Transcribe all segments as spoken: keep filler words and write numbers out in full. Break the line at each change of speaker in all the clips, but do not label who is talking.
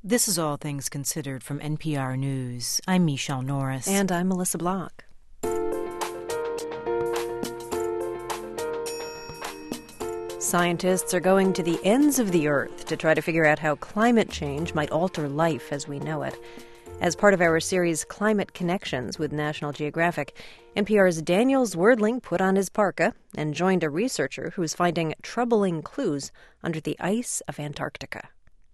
This is All Things Considered from N P R News. I'm Michelle Norris.
And I'm Melissa Block. Scientists are going to the ends of the earth to try to figure out how climate change might alter life as we know it. As part of our series Climate Connections with National Geographic, N P R's Daniel Zwerdling put on his parka and joined a researcher who's finding troubling clues under the ice of Antarctica.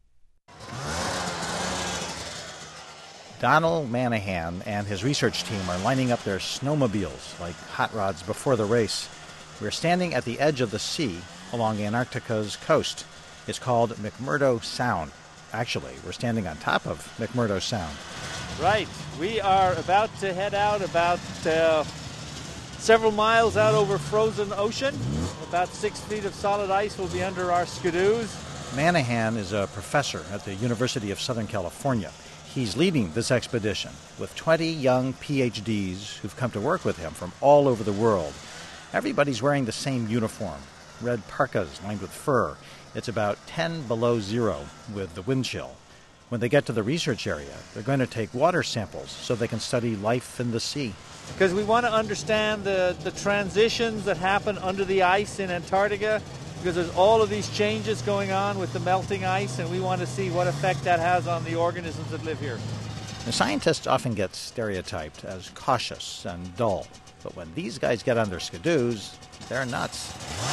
Donald Manahan and his research team are lining up their snowmobiles like hot rods before the race. We're standing at the edge of the sea along Antarctica's coast. It's called McMurdo Sound. Actually, we're standing on top of McMurdo Sound.
Right. We are about to head out about uh, several miles out over frozen ocean. About six feet of solid ice will be under our skidoos.
Manahan is a professor at the University of Southern California. He's leading this expedition with twenty young P H Ds who've come to work with him from all over the world. Everybody's wearing the same uniform, red parkas lined with fur. It's about ten below zero with the wind chill. When they get to the research area, they're going to take water samples so they can study life in the sea.
Because we want to understand the, the transitions that happen under the ice in Antarctica, because there's all of these changes going on with the melting ice, and we want to see what effect that has on the organisms that live here.
The scientists often get stereotyped as cautious and dull, but when these guys get on their skidoos, they're nuts.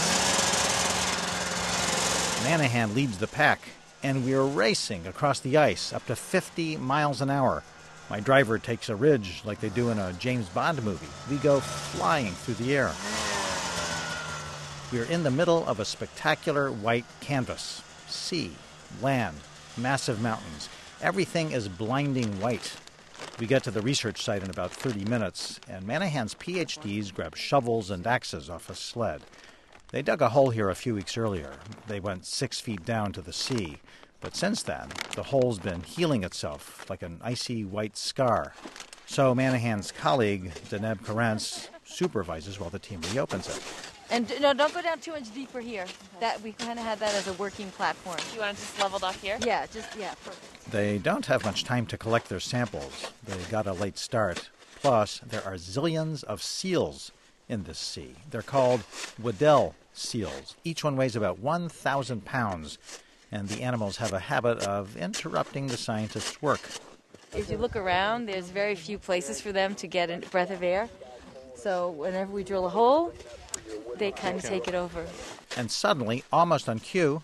Manahan leads the pack, and we're racing across the ice up to fifty miles an hour. My driver takes a ridge like they do in a James Bond movie. We go flying through the air. We're in the middle of a spectacular white canvas. Sea, land, massive mountains. Everything is blinding white. We get to the research site in about thirty minutes, and Manahan's P H Ds grab shovels and axes off a sled. They dug a hole here a few weeks earlier. They went six feet down to the sea. But since then, the hole's been healing itself like an icy white scar. So Manahan's colleague, Deneb Karentz, supervises while the team reopens it.
And no, don't go down too much deeper here. That we kind of had that as a working platform.
You want it just leveled off here?
Yeah, just, yeah, perfect.
They don't have much time to collect their samples. They got a late start. Plus, there are zillions of seals in this sea. They're called Weddell seals. Each one weighs about one thousand pounds, and the animals have a habit of interrupting the scientists' work.
If you look around, there's very few places for them to get a breath of air. So whenever we drill a hole, they kind of take it over.
And suddenly, almost on cue,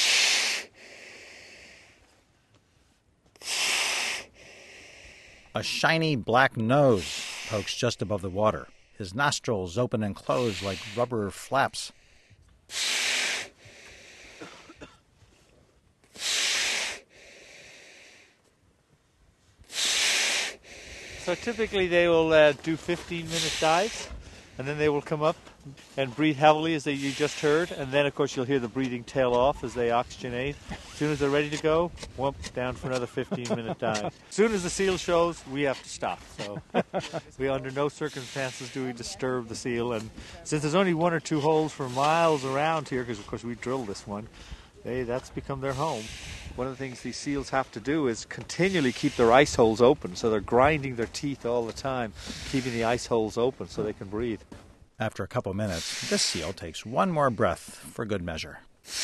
a shiny black nose pokes just above the water. His nostrils open and close like rubber flaps.
So typically they will uh, do fifteen-minute dives, and then they will come up and breathe heavily, as they, you just heard, and then, of course, you'll hear the breathing tail off as they oxygenate. As soon as they're ready to go, whoop, down for another fifteen-minute dive. As soon as the seal shows, we have to stop. So we, under no circumstances, do we disturb the seal. And since there's only one or two holes for miles around here, because, of course, we drilled this one, they, that's become their home. One of the things these seals have to do is continually keep their ice holes open, so they're grinding their teeth all the time, keeping the ice holes open so they can breathe.
After a couple minutes, this seal takes one more breath for good measure.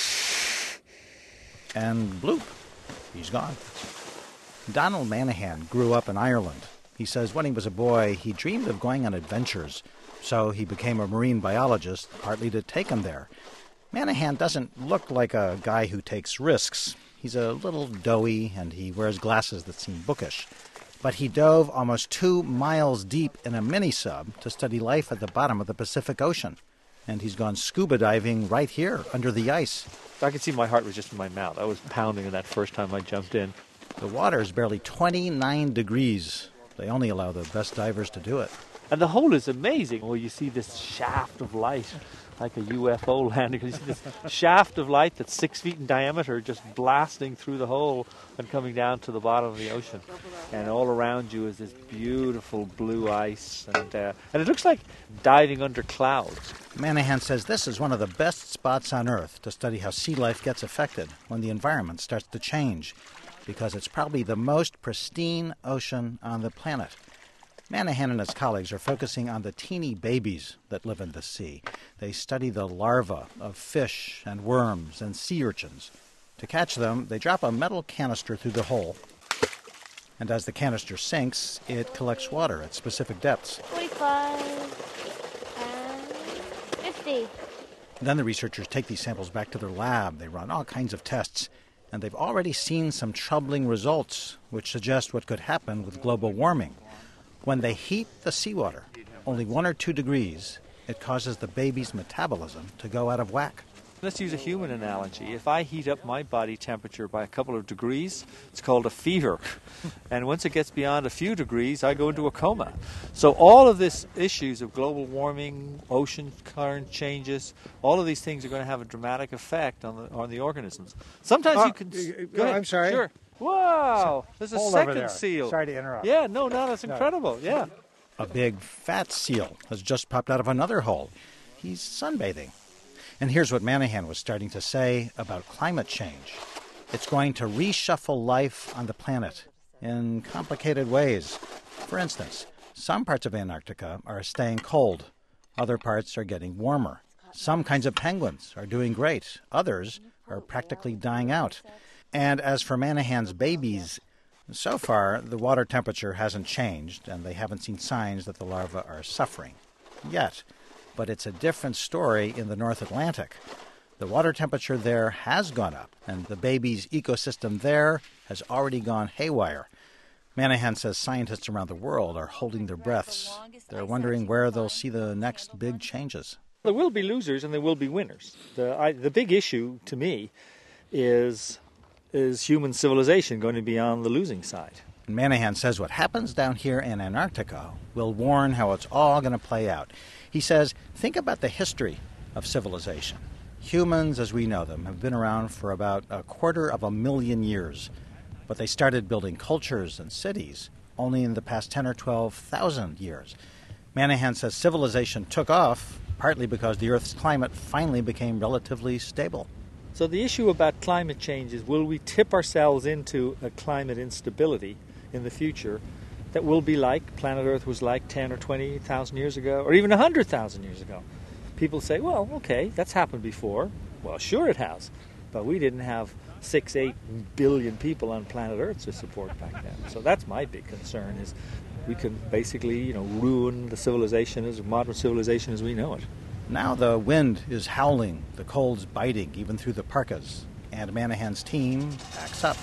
And bloop, he's gone. Donald Manahan grew up in Ireland. He says when he was a boy, he dreamed of going on adventures, so he became a marine biologist, partly to take him there. Manahan doesn't look like a guy who takes risks. He's a little doughy, and he wears glasses that seem bookish. But he dove almost two miles deep in a mini-sub to study life at the bottom of the Pacific Ocean. And he's gone scuba diving right here, under the ice.
I could see my heart was just in my mouth. I was pounding in that first time I jumped in.
The water is barely twenty-nine degrees. They only allow the best divers to do it.
And the hole is amazing. Well, you see this shaft of light, like a U F O landing. You see this shaft of light that's six feet in diameter just blasting through the hole and coming down to the bottom of the ocean. And all around you is this beautiful blue ice. And, uh, and it looks like diving under clouds.
Manahan says this is one of the best spots on Earth to study how sea life gets affected when the environment starts to change. because it's probably the most pristine ocean on the planet. Manahan and his colleagues are focusing on the teeny babies that live in the sea. They study the larvae of fish and worms and sea urchins. To catch them, they drop a metal canister through the hole. And as the canister sinks, it collects water at specific depths.
forty-five and fifty.
Then the researchers take these samples back to their lab. They run all kinds of tests. And they've already seen some troubling results, which suggest what could happen with global warming. When they heat the seawater, only one or two degrees, it causes the baby's metabolism to go out of whack.
Let's use a human analogy. If I heat up my body temperature by a couple of degrees, it's called a fever. And once it gets beyond a few degrees, I go into a coma. So all of these issues of global warming, ocean current changes, all of these things are going to have a dramatic effect on the on the organisms. Sometimes
Oh,
you can...
uh,
Go ahead.
I'm sorry.
Sure. Wow! There's a
Hold over
second
there.
seal.
Sorry to interrupt.
Yeah, no, no, that's
No.
incredible. Yeah.
A big fat seal has just popped out of another hole. He's sunbathing. And here's what Manahan was starting to say about climate change. It's going to reshuffle life on the planet in complicated ways. For instance, some parts of Antarctica are staying cold. Other parts are getting warmer. Some kinds of penguins are doing great. Others are practically dying out. And as for Manahan's babies, so far the water temperature hasn't changed, and they haven't seen signs that the larvae are suffering yet. But it's a different story in the North Atlantic. The water temperature there has gone up, and the baby's ecosystem there has already gone haywire. Manahan says scientists around the world are holding their breaths. They're wondering where they'll see the next big changes.
There will be losers and there will be winners. The, I, the big issue to me is, is human civilization going to be on the losing side.
Manahan says what happens down here in Antarctica will warn how it's all going to play out. He says, think about the history of civilization. Humans, as we know them, have been around for about a quarter of a million years. But they started building cultures and cities only in the past ten or twelve thousand years. Manahan says civilization took off partly because the Earth's climate finally became relatively stable.
So the issue about climate change is, will we tip ourselves into a climate instability in the future that will be like planet Earth was like ten or twenty thousand years ago, or even one hundred thousand years ago? People say, well, okay, that's happened before. Well, sure it has, but we didn't have six, eight billion people on planet Earth to support back then. So that's my big concern, is we can basically, you know, ruin the civilization, as modern civilization as we know it.
Now the wind is howling, the cold's biting even through the parkas, and Manahan's team packs up.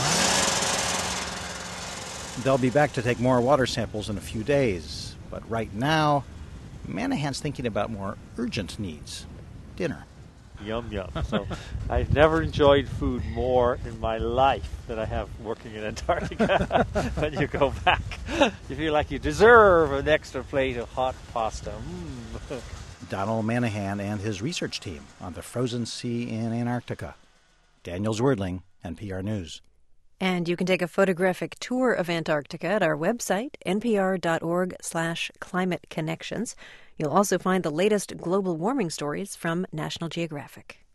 They'll be back to take more water samples in a few days, but right now, Manahan's thinking about more urgent needs. Dinner.
Yum, yum. So I've never enjoyed food more in my life than I have working in Antarctica. When you go back, you feel like you deserve an extra plate of hot pasta. Mm.
Donald Manahan and his research team on the frozen sea in Antarctica. Daniel Zwerdling, N P R News.
And you can take a photographic tour of Antarctica at our website, npr.org slash climate connections. You'll also find the latest global warming stories from National Geographic.